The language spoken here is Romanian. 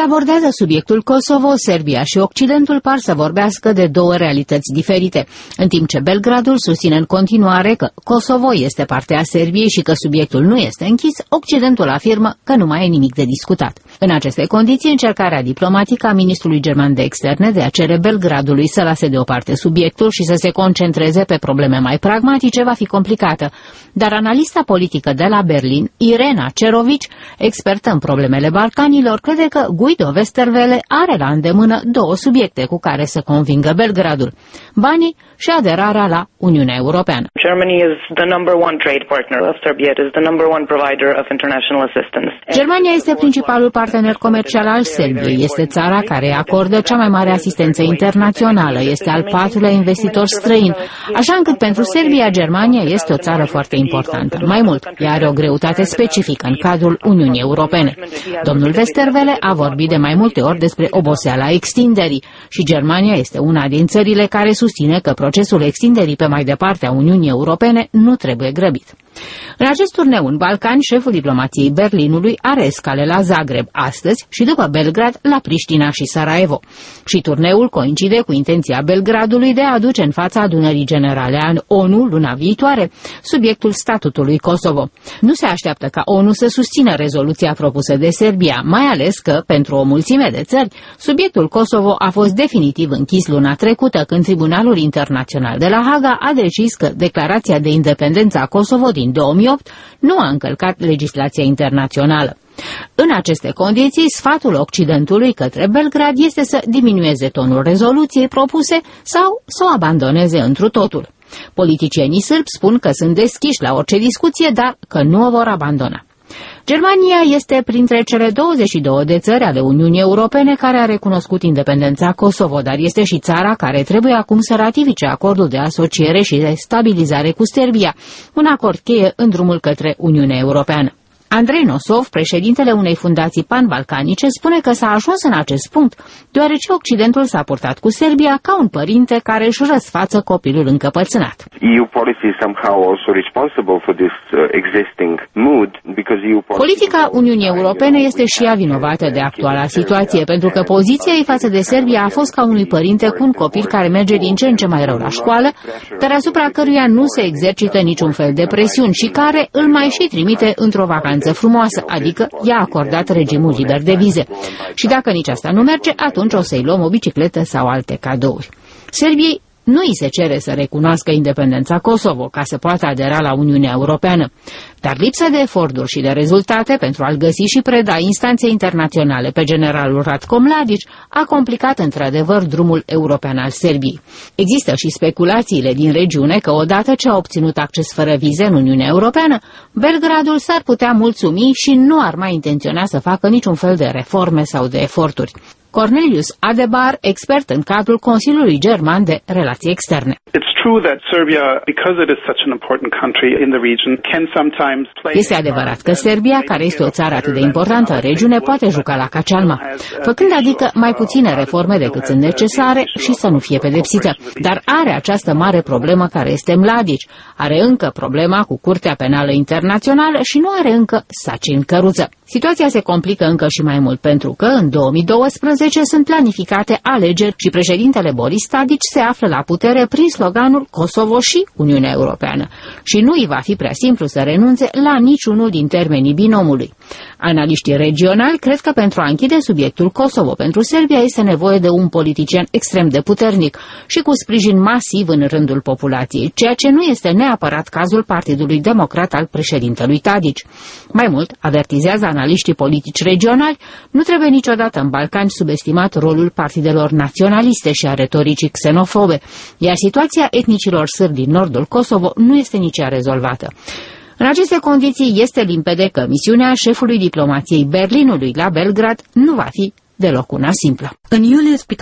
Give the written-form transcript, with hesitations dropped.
abordează subiectul Kosovo, Serbia și Occidentul par să vorbească de două realități diferite, în timp ce Belgradul susține în continuare că Kosovo este parte a Serbiei și că subiectul nu este închis, Occidentul afirmă că nu mai e nimic de discutat. În aceste condiții, încercarea diplomatică a ministrului german de externe de a cere Belgradului să lase deoparte subiectul și să se concentreze pe probleme mai pragmatice va fi complicată, dar analista politică de la Berlin, Irena Cerovici, expertă în problemele Balcanilor, crede că Guido Westerwelle are la îndemână două subiecte cu care să convingă Belgradul: banii și aderarea la Uniunea Europeană. Germania este principalul partener comercial al Serbiei, este țara care acordă cea mai mare asistență internațională, este al patrulea investitor străin, așa încât pentru Serbia, Germania este o țară foarte importantă. Mai mult, ea are o greutate specifică în cadrul Uniunii Europene. Domnul Westerwelle a vorbit de mai multe ori despre oboseala extinderii și Germania este una din țările care susține că procesul extinderii pe mai departe a Uniunii Europene nu trebuie grăbit. În acest turneu în Balcani, șeful diplomației Berlinului are escale la Zagreb astăzi și după Belgrad la Priștina și Sarajevo. Și turneul coincide cu intenția Belgradului de a aduce în fața adunării generale a ONU luna viitoare subiectul statutului Kosovo. Nu se așteaptă ca ONU să susțină rezoluția propusă de Serbia, mai ales că, pentru o mulțime de țări, subiectul Kosovo a fost definitiv închis luna trecută, când Tribunalul Internațional de la Haga a decis că declarația de independență a Kosovo din 2008 nu a încălcat legislația internațională. În aceste condiții, sfatul Occidentului către Belgrad este să diminueze tonul rezoluției propuse sau să o abandoneze întru totul. Politicienii sârbi spun că sunt deschiși la orice discuție, dar că nu o vor abandona. Germania este printre cele 22 de țări ale Uniunii Europene care a recunoscut independența Kosovo, dar este și țara care trebuie acum să ratifice acordul de asociere și de stabilizare cu Serbia, un acord cheie în drumul către Uniunea Europeană. Andrei Nosov, președintele unei fundații pan-balcanice, spune că s-a ajuns în acest punct, deoarece Occidentul s-a purtat cu Serbia ca un părinte care își răsfață copilul încăpățânat. Politica Uniunii Europene este și ea vinovată de actuala situație, pentru că poziția ei față de Serbia a fost ca unui părinte cu un copil care merge din ce în ce mai rău la școală, dar asupra căruia nu se exercită niciun fel de presiuni și care îl mai și trimite într-o vacanță frumoasă, adică i-a acordat regimul liber de vize. Și dacă nici asta nu merge, atunci o să-i luăm o bicicletă sau alte cadouri. Serbiei nu îi se cere să recunoască independența Kosovo ca să poată adera la Uniunea Europeană, dar lipsa de eforturi și de rezultate pentru a-l găsi și preda instanței internaționale pe generalul Ratko Mladic a complicat într-adevăr drumul european al Serbiei. Există și speculațiile din regiune că odată ce a obținut acces fără vize în Uniunea Europeană, Belgradul s-ar putea mulțumi și nu ar mai intenționa să facă niciun fel de reforme sau de eforturi. Cornelius Adebar, expert în cadrul Consiliului German de Relații Externe. Este adevărat că Serbia, care este o țară atât de importantă în regiune, poate juca la cacealma, făcând adică mai puține reforme decât sunt necesare și să nu fie pedepsită. Dar are această mare problemă care este Mladic, are încă problema cu Curtea Penală Internațională și nu are încă saci în căruță. Situația se complică încă și mai mult pentru că în 2012 sunt planificate alegeri și președintele Boris Tadic se află la putere prin sloganul Kosovo și Uniunea Europeană și nu îi va fi prea simplu să renunțe la niciunul din termenii binomului. Analiștii regionali cred că pentru a închide subiectul Kosovo pentru Serbia este nevoie de un politician extrem de puternic și cu sprijin masiv în rândul populației, ceea ce nu este neapărat cazul Partidului Democrat al președintelui Tadic. Mai mult, avertizează analiștii politici regionali, nu trebuie niciodată în Balcani subestimat rolul partidelor naționaliste și a retoricii xenofobe, iar situația etnicilor sârbi din nordul Kosovo nu este nici ea rezolvată. În aceste condiții este limpede că misiunea șefului diplomației Berlinului la Belgrad nu va fi deloc una simplă. În iulie,